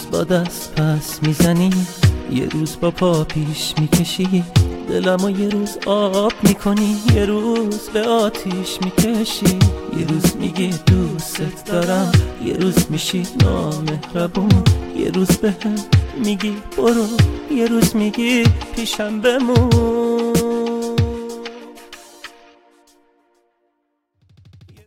با دست پس میزنی، یه روز با پا پیش میکشی، دلمو یه روز آب میکنی، یه روز به آتیش میکشی. یه روز میگی دوست دارم، یه روز میشی نامهربون، یه روز بهم میگی برو، یه روز میگی پیشم بمون.